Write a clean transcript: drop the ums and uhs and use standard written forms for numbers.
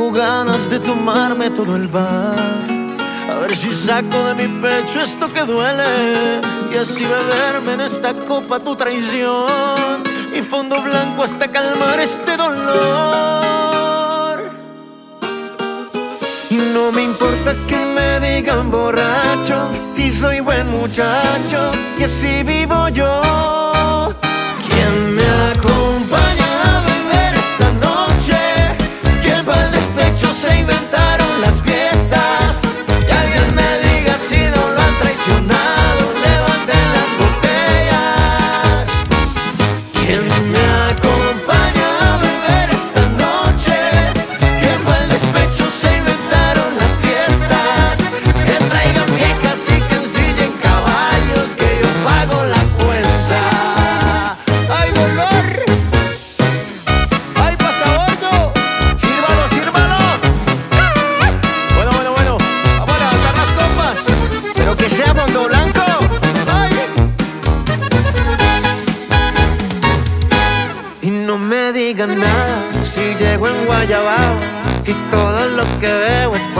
Tengo ganas de tomarme todo el bar, a ver si saco de mi pecho esto que duele, y así beberme de esta copa tu traición y fondo blanco hasta calmar este dolor. Y no me importa que me digan borracho, si soy buen muchacho y así vivo yo. ¿Quién me acompaña a beber esta noche? Que para el despecho se inventaron las fiestas. Que alguien me diga si no lo han traicionado, levanten las botellas. ¿Quién me acompaña a beber esta noche? Que para el despecho se inventaron las fiestas. Que traigan viejas y que ensillen caballos, que yo pago la cuenta. ¡Ay, dolor! ¡Ay, pasabordo! ¡Sírvalo, sírvalo! Bueno, vamos a levantar las copas, pero que sea fondo blanco. ¡Ay! Y no me digan nada si llego en Guayabao, si todo lo que veo es